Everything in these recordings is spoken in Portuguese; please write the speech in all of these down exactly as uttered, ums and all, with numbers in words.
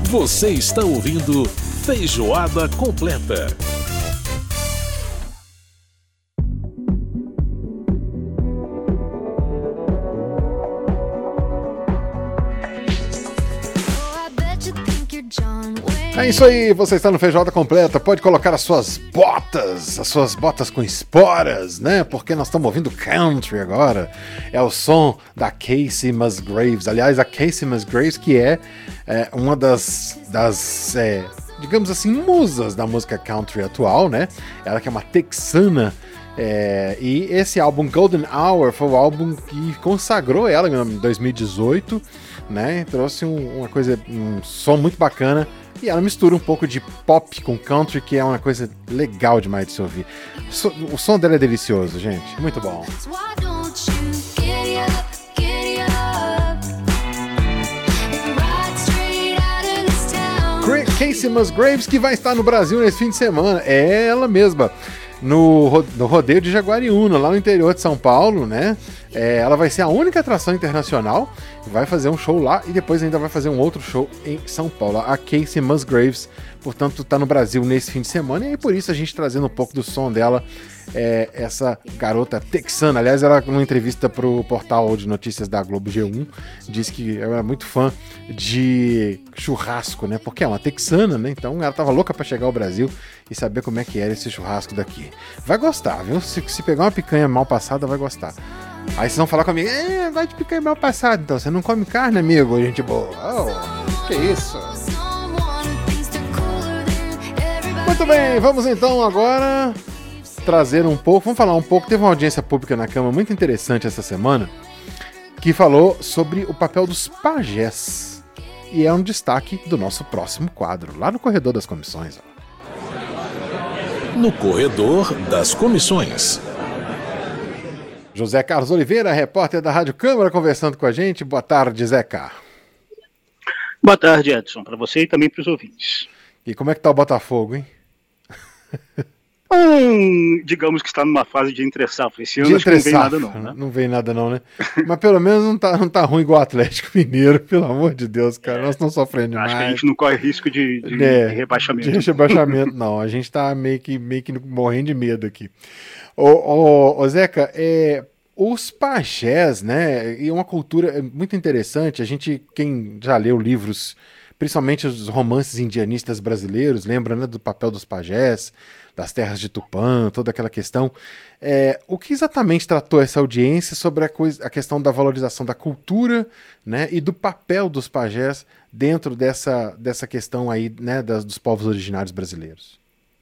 Você está ouvindo Feijoada Completa. É isso aí, você está no Feijoada Completa, pode colocar as suas botas, as suas botas com esporas, né? Porque nós estamos ouvindo country agora. É o som da Kacey Musgraves. Aliás, a Kacey Musgraves, que é, é uma das, das é, digamos assim, musas da música country atual, né? Ela que é uma texana. É, e esse álbum Golden Hour foi o álbum que consagrou ela em dois mil e dezoito, né? Trouxe um, uma coisa, um som muito bacana. E ela mistura um pouco de pop com country, que é uma coisa legal demais de se ouvir. O som dela é delicioso, gente. Muito bom. Kacey Musgraves, que vai estar no Brasil nesse fim de semana. É ela mesma. No, no Rodeio de Jaguariúna, lá no interior de São Paulo, né? É, ela vai ser a única atração internacional, vai fazer um show lá e depois ainda vai fazer um outro show em São Paulo. A Kacey Musgraves, portanto, está no Brasil nesse fim de semana e aí por isso a gente trazendo um pouco do som dela, é, essa garota texana. Aliás, ela, numa entrevista para o portal de notícias da Globo G um, disse que ela é muito fã de churrasco, né? Porque é uma texana, né? Então ela tava louca para chegar ao Brasil e saber como é que era esse churrasco daqui. Vai gostar, viu? Se, se pegar uma picanha mal passada, vai gostar. Aí vocês vão falar comigo, é, vai de picanha mal passada, então você não come carne, amigo, gente boa. Oh, que isso? Muito bem, vamos então agora trazer um pouco, vamos falar um pouco, teve uma audiência pública na Câmara muito interessante essa semana, que falou sobre o papel dos pajés. E é um destaque do nosso próximo quadro, lá no Corredor das Comissões. Ó. No Corredor das Comissões. José Carlos Oliveira, repórter da Rádio Câmara, conversando com a gente. Boa tarde, Zé Carlos. Boa tarde, Edson, para você e também para os ouvintes. E como é que tá o Botafogo, hein? Hum, digamos que está numa fase de entre-safra. Esse ano acho que não vem nada não, né? Não vem nada não, né? Mas pelo menos não tá, não tá ruim igual o Atlético Mineiro, pelo amor de Deus, cara. É, nós estamos sofrendo demais. Acho que a gente não corre risco de, de, é, de rebaixamento. De rebaixamento, não. A gente tá meio que, meio que morrendo de medo aqui. Ô, ô, ô Zeca, é, os pajés, né, e uma cultura muito interessante, a gente, quem já leu livros, principalmente os romances indianistas brasileiros, lembra, né, do papel dos pajés, das terras de Tupã, toda aquela questão. É, o que exatamente tratou essa audiência sobre a, coisa, a questão da valorização da cultura, né, e do papel dos pajés dentro dessa, dessa questão aí, né, das, dos povos originários brasileiros?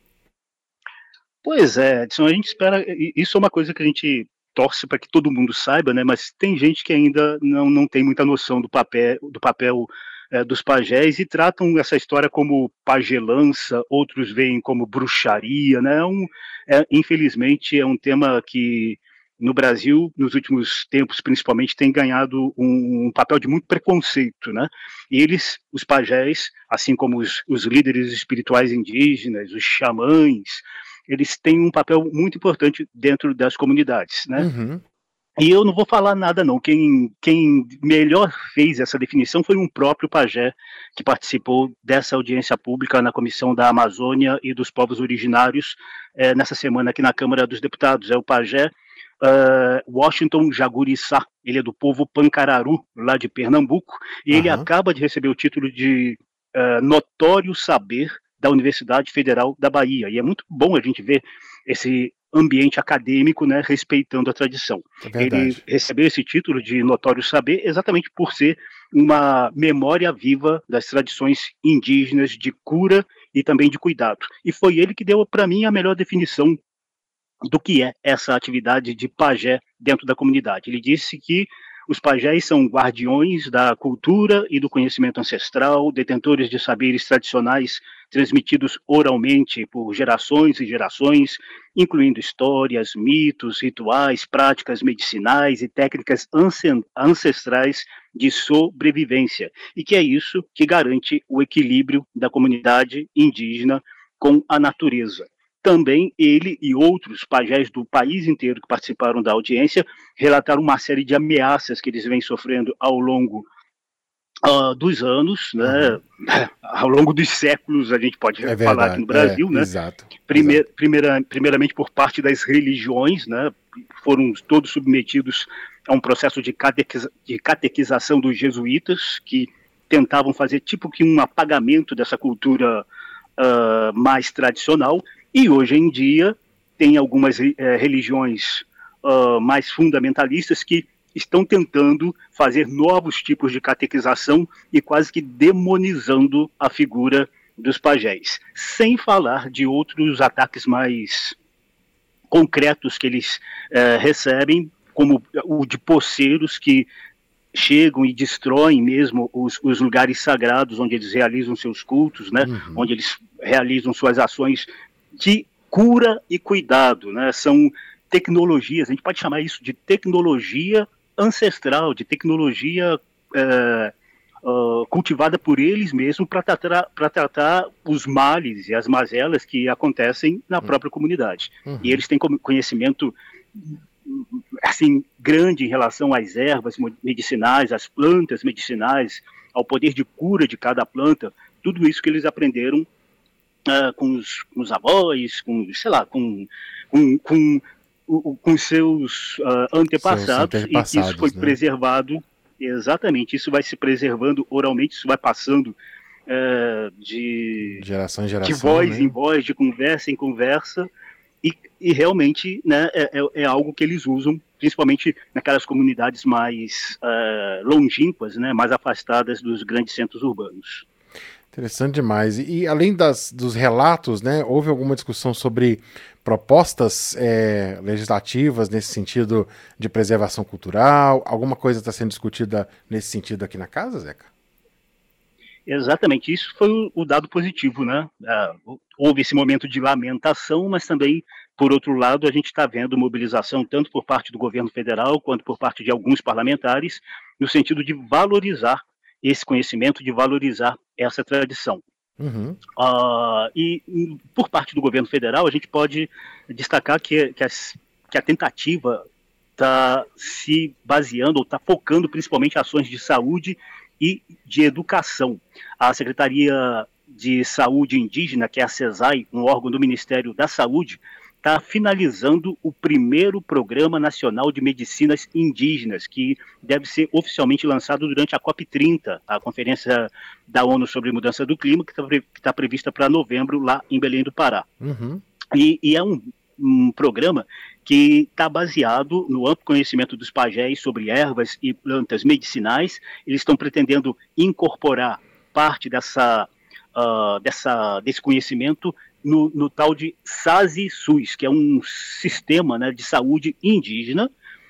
Pois é, Edson, a gente espera, isso é uma coisa que a gente torce para que todo mundo saiba, né? Mas tem gente que ainda não, não tem muita noção do papel, do papel é, dos pajés e tratam essa história como pagelança, outros veem como bruxaria, né? É um, é, infelizmente é um tema que no Brasil, nos últimos tempos principalmente, tem ganhado um, um papel de muito preconceito, né? E eles, os pajés, assim como os, os líderes espirituais indígenas, os xamãs, eles têm um papel muito importante dentro das comunidades, né? Uhum. E eu não vou falar nada não, quem, quem melhor fez essa definição foi um próprio pajé que participou dessa audiência pública na Comissão da Amazônia e dos Povos Originários é, nessa semana aqui na Câmara dos Deputados. É o pajé uh, Washington Jaguriçá, ele é do povo Pancararu, lá de Pernambuco, e uhum. ele acaba de receber o título de uh, Notório Saber da Universidade Federal da Bahia, e é muito bom a gente ver esse ambiente acadêmico, né, respeitando a tradição. É ele recebeu esse título de Notório Saber exatamente por ser uma memória viva das tradições indígenas de cura e também de cuidado. E foi ele que deu para mim a melhor definição do que é essa atividade de pajé dentro da comunidade. Ele disse que os pajés são guardiões da cultura e do conhecimento ancestral, detentores de saberes tradicionais transmitidos oralmente por gerações e gerações, incluindo histórias, mitos, rituais, práticas medicinais e técnicas ancestrais de sobrevivência. E que é isso que garante o equilíbrio da comunidade indígena com a natureza. Também ele e outros pajés do país inteiro que participaram da audiência relataram uma série de ameaças que eles vêm sofrendo ao longo uh, dos anos, né? Uhum. Ao longo dos séculos, a gente pode é falar aqui no Brasil, é, né? Exato, Primeir, exato. Primeira, primeiramente por parte das religiões, né? Foram todos submetidos a um processo de, catequiza, de catequização dos jesuítas, que tentavam fazer tipo que um apagamento dessa cultura uh, mais tradicional, e hoje em dia tem algumas uh, religiões uh, mais fundamentalistas que estão tentando fazer novos tipos de catequização e quase que demonizando a figura dos pajés, sem falar de outros ataques mais concretos que eles uh, recebem, como o de poceiros que chegam e destroem mesmo os, os lugares sagrados onde eles realizam seus cultos, né? Uhum. Onde eles realizam suas ações de cura e cuidado, né? São tecnologias, a gente pode chamar isso de tecnologia ancestral, de tecnologia é, uh, cultivada por eles mesmos para tratar, para tratar os males e as mazelas que acontecem na própria comunidade. Uhum. E eles têm conhecimento assim, grande em relação às ervas medicinais, às plantas medicinais, ao poder de cura de cada planta, tudo isso que eles aprenderam uh, com, os, com os avós, com, sei lá, com, com, com, com, com seus uh, antepassados, seus antepassados, e isso foi, né, preservado, exatamente, isso vai se preservando oralmente, isso vai passando uh, de, geração em geração, de voz, né, em voz, de conversa em conversa, E, e realmente, né, é, é algo que eles usam, principalmente naquelas comunidades mais uh, longínquas, né, mais afastadas dos grandes centros urbanos. Interessante demais. E, e além das, dos relatos, né, houve alguma discussão sobre propostas é, legislativas nesse sentido de preservação cultural? Alguma coisa está sendo discutida nesse sentido aqui na casa, Zeca? Exatamente, isso foi o, o dado positivo, né? Uh, houve esse momento de lamentação, mas também, por outro lado, a gente está vendo mobilização tanto por parte do governo federal quanto por parte de alguns parlamentares, no sentido de valorizar esse conhecimento, de valorizar essa tradição. Uhum. Uh, e por parte do governo federal, a gente pode destacar que, que, as, que a tentativa está se baseando, ou está focando principalmente em ações de saúde e de educação. A Secretaria de Saúde Indígena, que é a CESAI, um órgão do Ministério da Saúde, está finalizando o primeiro Programa Nacional de Medicinas Indígenas, que deve ser oficialmente lançado durante a COP trinta, a Conferência da ONU sobre Mudança do Clima, que está pre- tá prevista para novembro, lá em Belém do Pará. Uhum. E, e é um, um programa que está baseado no amplo conhecimento dos pajés sobre ervas e plantas medicinais. Eles estão pretendendo incorporar parte dessa, uh, dessa, desse conhecimento no, no tal de SASI-SUS, que é um sistema, né, de saúde indígena,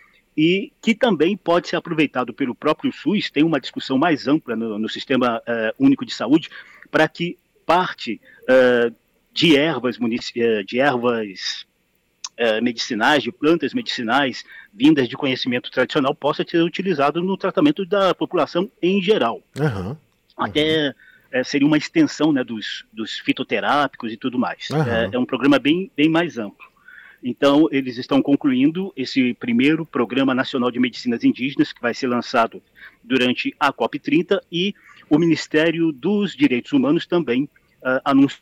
e que também pode ser aproveitado pelo próprio SUS. Tem uma discussão mais ampla no, no Sistema uh, Único de Saúde, para que parte uh, de ervas, munici- de ervas Uh, medicinais, de plantas medicinais vindas de conhecimento tradicional possa ser utilizado no tratamento da população em geral. Uhum, uhum. Até uh, seria uma extensão, né, dos, dos fitoterápicos e tudo mais. Uhum. É, é um programa bem, bem mais amplo. Então, eles estão concluindo esse primeiro Programa Nacional de Medicinas Indígenas, que vai ser lançado durante a COP trinta, e o Ministério dos Direitos Humanos também uh, anunciou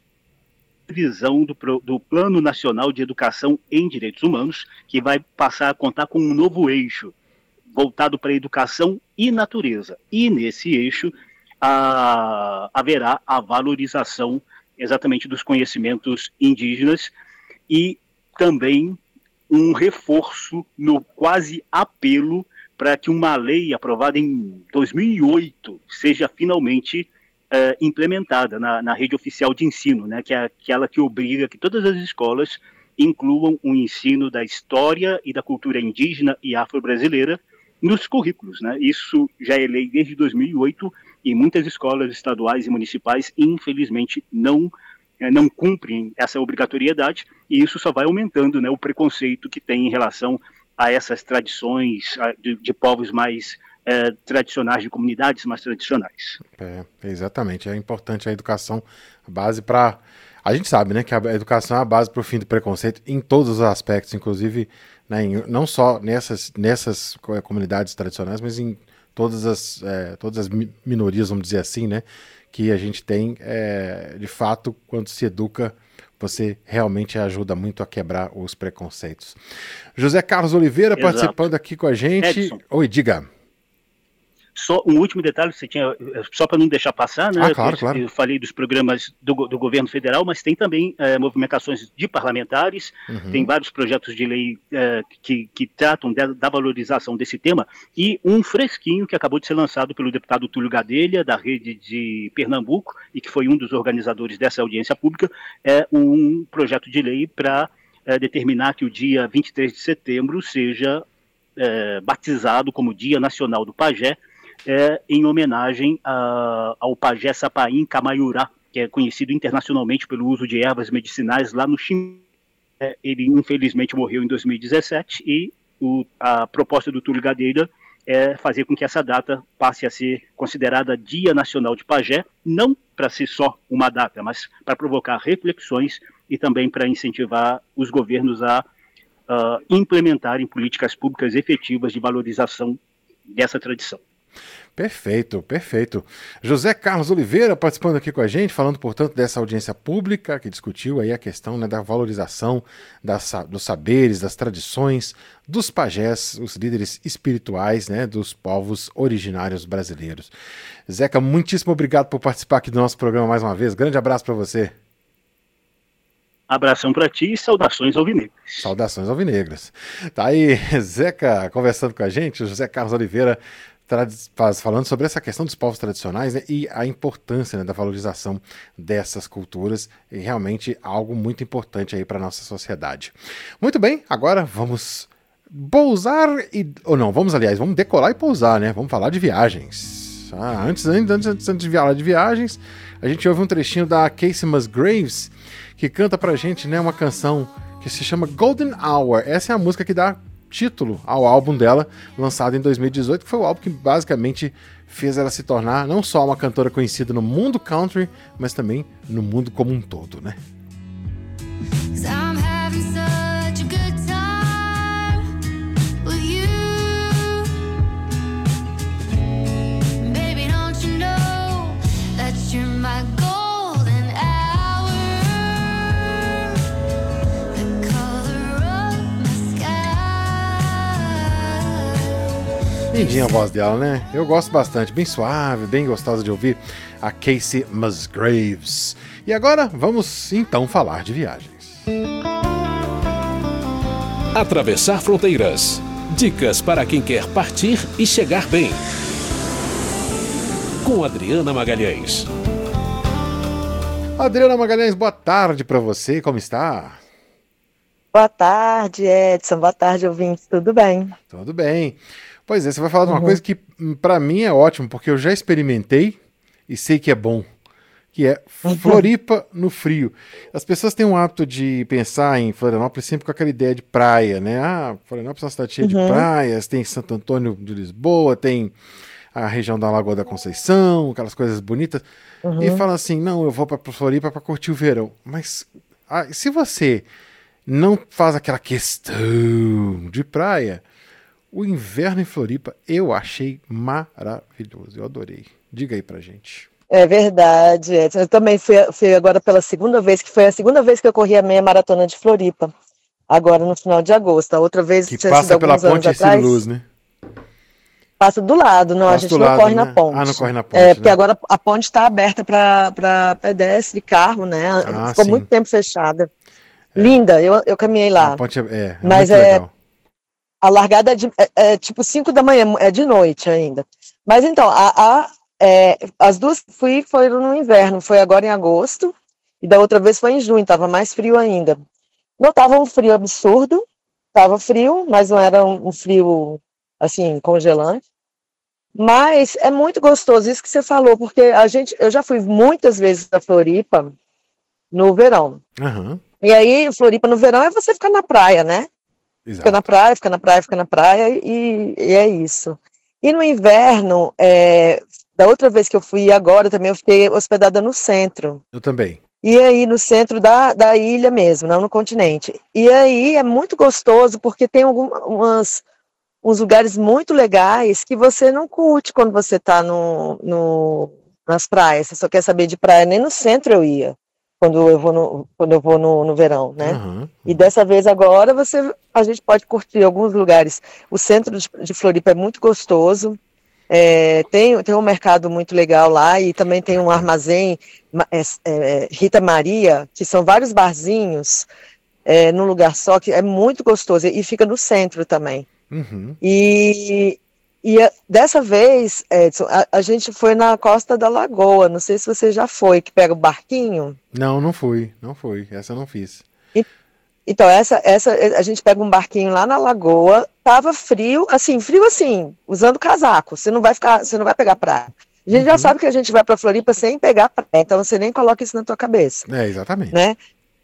visão do, do Plano Nacional de Educação em Direitos Humanos, que vai passar a contar com um novo eixo voltado para a educação e natureza. E nesse eixo a, haverá a valorização exatamente dos conhecimentos indígenas e também um reforço no quase apelo para que uma lei aprovada em dois mil e oito seja finalmente Uh, implementada na, na rede oficial de ensino, né, que é aquela que obriga que todas as escolas incluam um ensino da história e da cultura indígena e afro-brasileira nos currículos, né? Isso já é lei desde dois mil e oito e muitas escolas estaduais e municipais, infelizmente, não, eh, não cumprem essa obrigatoriedade, e isso só vai aumentando, né, o preconceito que tem em relação a essas tradições a, de, de povos mais É, tradicionais, de comunidades mais tradicionais. É, exatamente, é importante a educação, a base para... A gente sabe, né, que a educação é a base para o fim do preconceito em todos os aspectos, inclusive, né, em, não só nessas, nessas comunidades tradicionais, mas em todas as, é, todas as minorias, vamos dizer assim, né, que a gente tem, é, de fato, quando se educa, você realmente ajuda muito a quebrar os preconceitos. José Carlos Oliveira, Exato. Participando aqui com a gente. Edson. Oi, diga. Só um último detalhe, você tinha, só para não deixar passar, né? Ah, claro, eu, claro. eu falei dos programas do, do governo federal, mas tem também é, movimentações de parlamentares, uhum. tem vários projetos de lei é, que, que tratam de, da valorização desse tema, e um fresquinho que acabou de ser lançado pelo deputado Túlio Gadelha, da rede de Pernambuco, e que foi um dos organizadores dessa audiência pública, é um projeto de lei para é, determinar que o dia vinte e três de setembro seja é, batizado como Dia Nacional do Pajé, É, em homenagem a, ao pajé Sapaim Camaiurá, que é conhecido internacionalmente pelo uso de ervas medicinais lá no Chile. É, ele infelizmente morreu em dois mil e dezessete e o, a proposta do Túlio Gadelha é fazer com que essa data passe a ser considerada Dia Nacional de Pajé, não para ser só uma data, mas para provocar reflexões e também para incentivar os governos a uh, implementarem políticas públicas efetivas de valorização dessa tradição. Perfeito, perfeito. José Carlos Oliveira participando aqui com a gente, falando, portanto, dessa audiência pública que discutiu aí a questão, né, da valorização das, dos saberes, das tradições, dos pajés, os líderes espirituais, né, dos povos originários brasileiros. Zeca, muitíssimo obrigado por participar aqui do nosso programa mais uma vez. Grande abraço para você. Abração para ti e saudações alvinegras. Saudações alvinegras. Tá aí, Zeca, conversando com a gente, o José Carlos Oliveira, falando sobre essa questão dos povos tradicionais, né, e a importância, né, da valorização dessas culturas, e realmente algo muito importante aí para a nossa sociedade. Muito bem, agora vamos pousar e... ou não, vamos aliás, vamos decolar e pousar, né? Vamos falar de viagens. Ah, antes, antes, antes de falar de viagens, a gente ouve um trechinho da Kacey Musgraves, que canta pra gente, né, uma canção que se chama Golden Hour. Essa é a música que dá título ao álbum dela, lançado em dois mil e dezoito, que foi o álbum que basicamente fez ela se tornar não só uma cantora conhecida no mundo country, mas também no mundo como um todo, né? Lindinha a voz dela, né? Eu gosto bastante, bem suave, bem gostosa de ouvir a Kacey Musgraves. E agora vamos então falar de viagens. Atravessar fronteiras. Dicas para quem quer partir e chegar bem. Com Adriana Magalhães. Adriana Magalhães, boa tarde para você, como está? Boa tarde, Edson, boa tarde, ouvintes, tudo bem? Tudo bem. Pois é, você vai falar de uma Uhum. coisa que para mim é ótimo, porque eu já experimentei e sei que é bom, que é Floripa no frio. As pessoas têm um hábito de pensar em Florianópolis sempre com aquela ideia de praia, né? Ah, Florianópolis é uma cidade cheia Uhum. de praias, tem Santo Antônio de Lisboa, tem a região da Lagoa da Conceição, aquelas coisas bonitas, Uhum. e fala assim, não, eu vou para Floripa para curtir o verão. Mas ah, se você não faz aquela questão de praia, o inverno em Floripa eu achei maravilhoso, eu adorei. Diga aí pra gente. É verdade, Edson. Eu também fui, fui agora pela segunda vez, que foi a segunda vez que eu corri a meia maratona de Floripa, agora no final de agosto. A outra vez Que tinha passa sido pela alguns anos ponte atrás. Luz, né? Passa do lado, não, Passa a gente do não lado, corre né? na ponte. Ah, não corre na ponte, É, né? porque agora a ponte está aberta para pedestre, carro, né? Ah, Ficou sim. muito tempo fechada. Linda, eu, eu caminhei lá. A ponte é, é, é Mas muito é- legal. A largada é, de, é, é tipo cinco da manhã, é de noite ainda. Mas então, a, a, é, as duas fui, foram no inverno, foi agora em agosto, e da outra vez foi em junho, estava mais frio ainda. Não estava um frio absurdo, estava frio, mas não era um, um frio, assim, congelante. Mas é muito gostoso isso que você falou, porque a gente, eu já fui muitas vezes a Floripa no verão. Aham, E aí, Floripa no verão é você ficar na praia, né? Fica exato. na praia, fica na praia, fica na praia, e, e é isso. E no inverno, é, da outra vez que eu fui, agora também eu fiquei hospedada no centro. Eu também. E aí no centro da, da ilha mesmo, não no continente. E aí é muito gostoso, porque tem algumas uns lugares muito legais que você não curte quando você está no, no, nas praias. Você só quer saber de praia, nem no centro eu ia, quando eu vou no, quando eu vou no, no verão, né? Uhum. E dessa vez agora você, a gente pode curtir alguns lugares. O centro de, de Floripa é muito gostoso. É, tem, tem um mercado muito legal lá e também tem um armazém, é, é, Rita Maria, que são vários barzinhos é, num lugar só, que é muito gostoso e fica no centro também. Uhum. E, e a, dessa vez, Edson, a, a gente foi na Costa da Lagoa, não sei se você já foi, que pega o barquinho. Não, não fui, não fui, essa eu não fiz. Então, essa, essa, a gente pega um barquinho lá na lagoa, tava frio, assim, frio assim, usando casaco, você não vai ficar, você não vai pegar praia. A gente uhum. já sabe que a gente vai pra Floripa sem pegar praia, então você nem coloca isso na tua cabeça. É, exatamente. Né?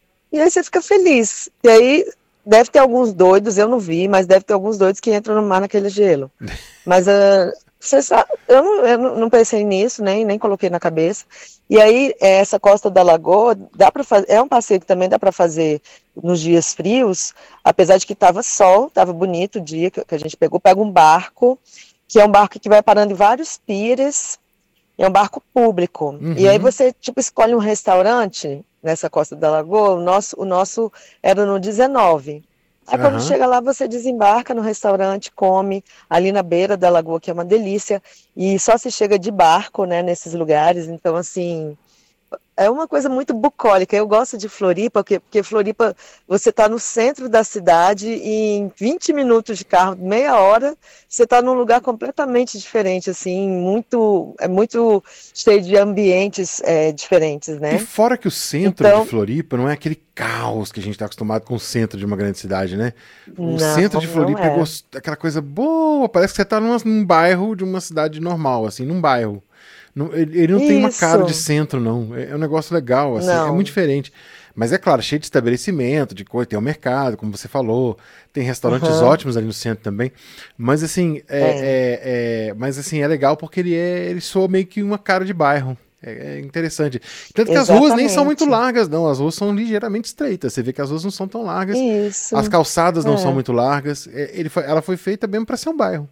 E aí você fica feliz, e aí deve ter alguns doidos, eu não vi, mas deve ter alguns doidos que entram no mar naquele gelo. Mas uh, você sabe, eu, não, eu não pensei nisso, nem, nem coloquei na cabeça. E aí, essa Costa da Lagoa, dá para fazer, é um passeio que também dá para fazer nos dias frios, apesar de que estava sol, estava bonito o dia que, que a gente pegou, pega um barco, que é um barco que vai parando em vários pires, é um barco público. Uhum. E aí você, tipo, escolhe um restaurante nessa Costa da Lagoa, o nosso, o nosso era no dezenove. Aí uhum. quando chega lá, você desembarca no restaurante, come ali na beira da lagoa, que é uma delícia, e só se chega de barco, né, nesses lugares, então, assim, é uma coisa muito bucólica. Eu gosto de Floripa, porque, porque Floripa, você está no centro da cidade e em vinte minutos de carro, meia hora, você está num lugar completamente diferente, assim, muito, é muito cheio de ambientes é, diferentes, né? E fora que o centro então, de Floripa não é aquele caos que a gente está acostumado com o centro de uma grande cidade, né? O não, centro de Floripa é. é gost... aquela coisa boa, parece que você está numa, num bairro de uma cidade normal, assim, num bairro. Não, ele não Isso. tem uma cara de centro, não. É um negócio legal, assim, não. é muito diferente. Mas é claro, cheio de estabelecimento, de coisa, tem o mercado, como você falou, tem restaurantes uhum. ótimos ali no centro também. Mas assim, é, é. É, é, mas, assim, é legal porque ele, é, ele soa meio que uma cara de bairro. É, é interessante. Tanto que Exatamente. As ruas nem são muito largas, não. As ruas são ligeiramente estreitas. Você vê que as ruas não são tão largas. Isso. As calçadas não é. são muito largas. Ele foi, ela foi feita mesmo para ser um bairro.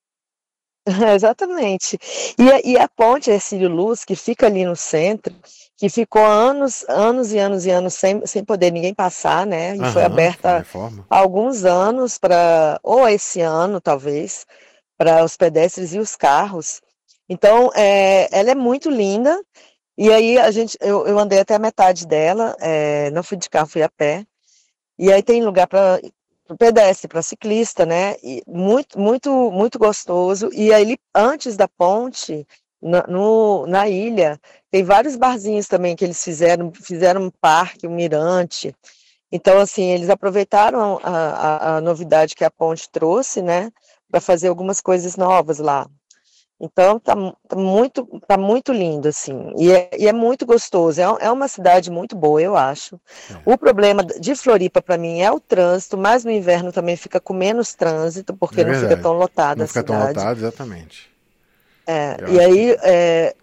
Exatamente. E a, e a ponte Hercílio Luz, que fica ali no centro, que ficou anos, anos e anos e anos sem, sem poder ninguém passar, né? E Aham, foi aberta há alguns anos para, ou esse ano, talvez, para os pedestres e os carros. Então, é, ela é muito linda. E aí a gente, eu, eu andei até a metade dela, é, não fui de carro, fui a pé. E aí tem lugar para pedestre, para ciclista, né? E muito, muito, muito gostoso. E aí, antes da ponte, na, no, na ilha, tem vários barzinhos também que eles fizeram, fizeram um parque, um mirante. Então, assim, eles aproveitaram a, a, a novidade que a ponte trouxe, né? Para fazer algumas coisas novas lá. Então, tá, tá, muito, tá muito lindo, assim, e é, e é muito gostoso, é, é uma cidade muito boa, eu acho. É. O problema de Floripa, para mim, é o trânsito, mas no inverno também fica com menos trânsito, porque é não fica tão lotada a cidade. Não fica tão lotada, exatamente. É, e aí, que... é,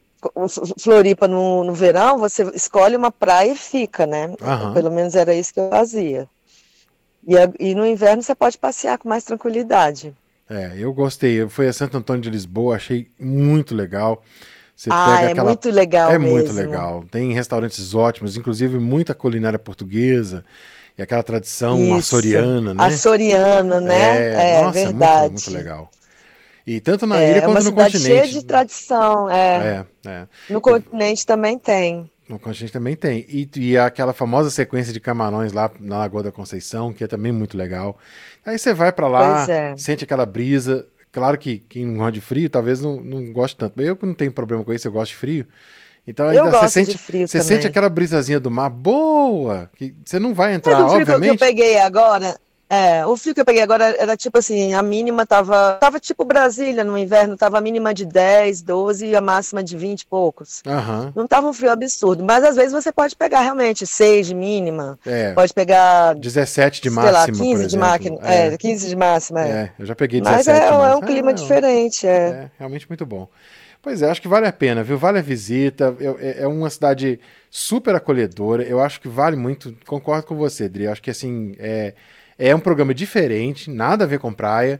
Floripa no, no verão, você escolhe uma praia e fica, né? Uhum. Pelo menos era isso que eu fazia. E, e no inverno você pode passear com mais tranquilidade. É, eu gostei. Eu fui a Santo Antônio de Lisboa, achei muito legal. Você ah, pega é aquela... muito legal É mesmo. muito legal. Tem restaurantes ótimos, inclusive muita culinária portuguesa e aquela tradição Isso. açoriana, né? Açoriana, né? É, é nossa, verdade. Muito, muito legal. E tanto na é, ilha quanto no continente. É uma cidade cheia de tradição. É. É, é. No continente também tem. No continente também tem. E, e aquela famosa sequência de camarões lá na Lagoa da Conceição, que é também muito legal. Aí você vai pra lá, é. sente aquela brisa. Claro que quem não gosta de frio, talvez não, não goste tanto. Eu que não tenho problema com isso, eu gosto de frio. Então ainda você sente, de frio você também. sente aquela brisazinha do mar boa, que você não vai entrar, Mas o frio obviamente. que eu peguei agora... É, o frio que eu peguei agora era tipo assim, a mínima tava, tava tipo Brasília no inverno, tava a mínima de dez, doze e a máxima de vinte e poucos. Uhum. Não tava um frio absurdo, mas às vezes você pode pegar realmente seis de mínima, é. pode pegar dezessete de sei máxima, lá, quinze por de exemplo. máquina, é. é, quinze de máxima. É, é eu já peguei dezessete. Mas é, de é um clima ah, diferente, é. É, realmente muito bom. Pois é, acho que vale a pena, viu? Vale a visita, é, é uma cidade super acolhedora, eu acho que vale muito, concordo com você, Dri, acho que assim, é... É um programa diferente, nada a ver com praia,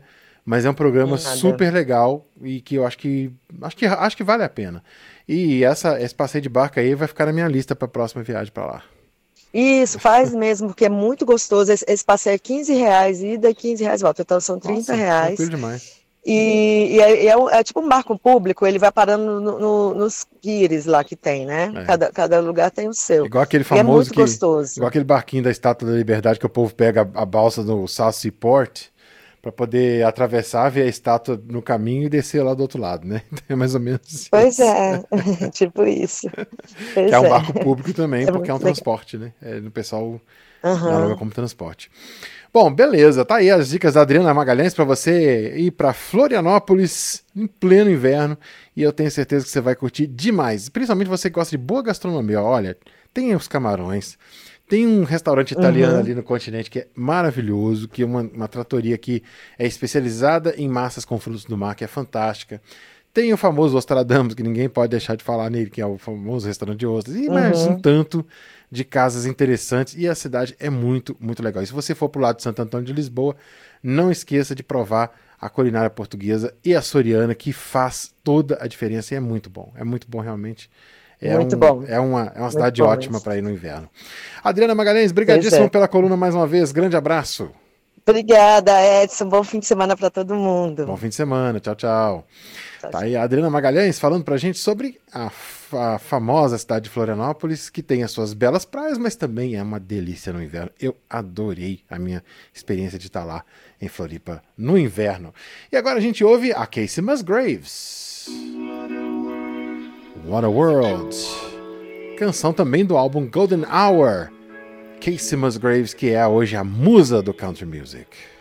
mas é um programa Nada. super legal e que eu acho que acho que, acho que vale a pena. E essa, esse passeio de barco aí vai ficar na minha lista para a próxima viagem para lá. Isso, faz mesmo, porque é muito gostoso. Esse, esse passeio é quinze reais ida e quinze reais volta, então são trinta reais. Tranquilo demais. E, e é, é, um- é tipo um barco público, ele vai parando no- no- nos pires lá que tem, né? É. Cada, cada lugar tem o seu. Igual aquele E é famoso muito que, gostoso. igual aquele barquinho da Estátua da Liberdade que o povo pega a, a balsa no South Seaport para poder atravessar, ver a estátua no caminho e descer lá do outro lado, né? É mais ou menos Pois isso. é, tipo isso. Pois Que é um é. barco público também, É porque é um muito legal. transporte, né? É, o pessoal Aham. dialoga como transporte. Bom, beleza. Tá aí as dicas da Adriana Magalhães para você ir para Florianópolis em pleno inverno. E eu tenho certeza que você vai curtir demais. Principalmente você que gosta de boa gastronomia. Olha, tem os camarões. Tem um restaurante italiano Uhum. ali no continente que é maravilhoso, que é uma, uma tratoria que é especializada em massas com frutos do mar, que é fantástica. Tem o famoso Ostradamus, que ninguém pode deixar de falar nele, que é o famoso restaurante de ostras. E mais Uhum. um tanto de casas interessantes. E a cidade é muito, muito legal. E se você for pro lado de Santo Antônio de Lisboa, não esqueça de provar a culinária portuguesa e açoriana, que faz toda a diferença. E é muito bom. É muito bom, realmente. É Muito um- bom. É uma, é uma cidade bom ótima mesmo. para ir no inverno. Adriana Magalhães, brigadíssimo é. pela coluna mais uma vez. Grande abraço. Obrigada, Edson. Bom fim de semana para todo mundo. Bom fim de semana. Tchau, tchau. Tchau, Tá aí a Adriana Magalhães falando pra gente sobre a, fa- a famosa cidade de Florianópolis, que tem as suas belas praias, mas também é uma delícia no inverno. Eu adorei a minha experiência de estar lá em Floripa no inverno. E agora a gente ouve a Casey Musgraves. What a World. Canção também do álbum Golden Hour. Casey Musgraves, que é hoje a musa do country music.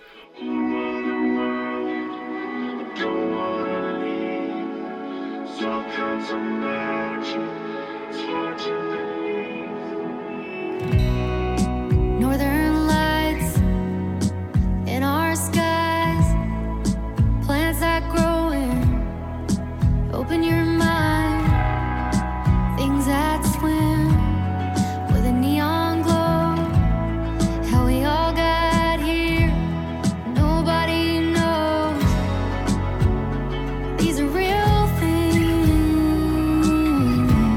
Northern lights in our skies, plants that grow in, open your mind, things that swim with a neon glow, how we all got here, nobody knows, these are real things.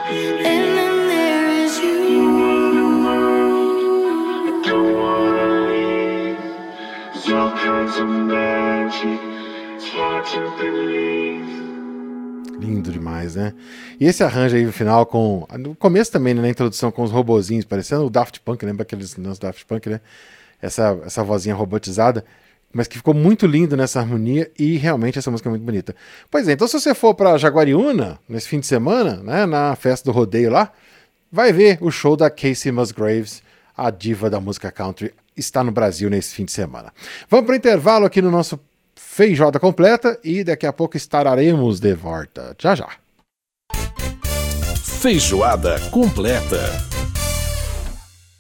And then there is you. Don't wanna leave. Your kinds of magic. It's hard to believe. Lindo demais, né? E esse arranjo aí no final com... No começo também, né, na introdução com os robozinhos, parecendo o Daft Punk, lembra aqueles nos Daft Punk, né? Essa, essa vozinha robotizada, mas que ficou muito lindo nessa harmonia e realmente essa música é muito bonita. Pois é, então se você for para Jaguariúna, nesse fim de semana, né, na festa do rodeio lá, vai ver o show da Kacey Musgraves, a diva da música country, está no Brasil nesse fim de semana. Vamos para o intervalo aqui no nosso Feijoada Completa e daqui a pouco estaremos de volta. Já já. Feijoada Completa.